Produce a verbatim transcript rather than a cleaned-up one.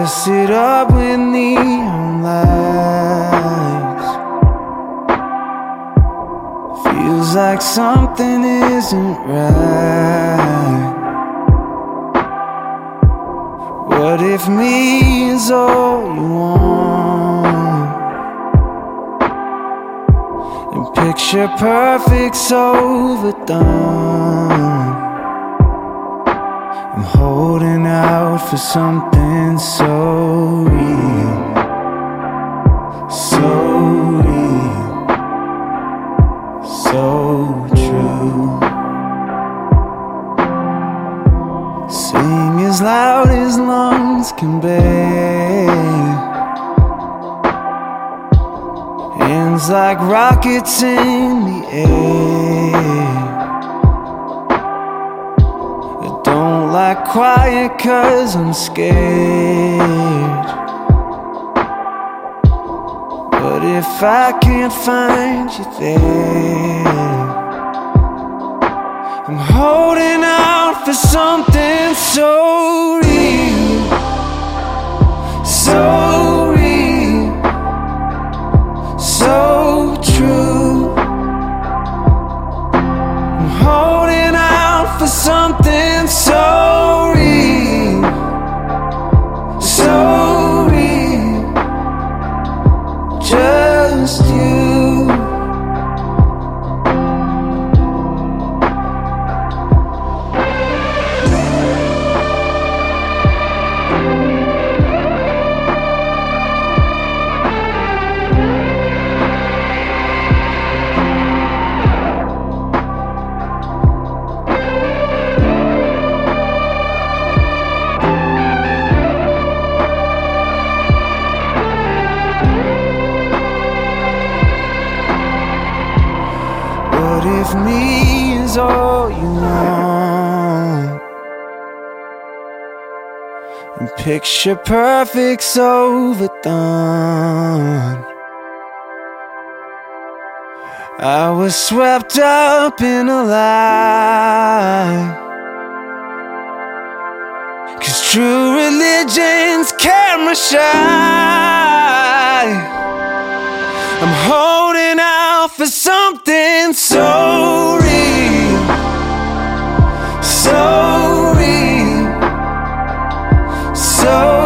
dress it up with neon lights. Feels like something isn't right. What if me is all you want? And picture perfect's overdone. I'm holding out for something so real, so real, so true. Sing as loud as lungs can bear. Hands like rockets in the air. I don't like quiet 'cause I'm scared. But if I can't find you there, I'm holding out for something so real, so real, so true. I'm holding out for something so real, so real, just you. What if me is all you want? And picture perfect's overdone. I was swept up in a lie, 'cause true religion's camera shy. I'm holding out for something so real, so real, so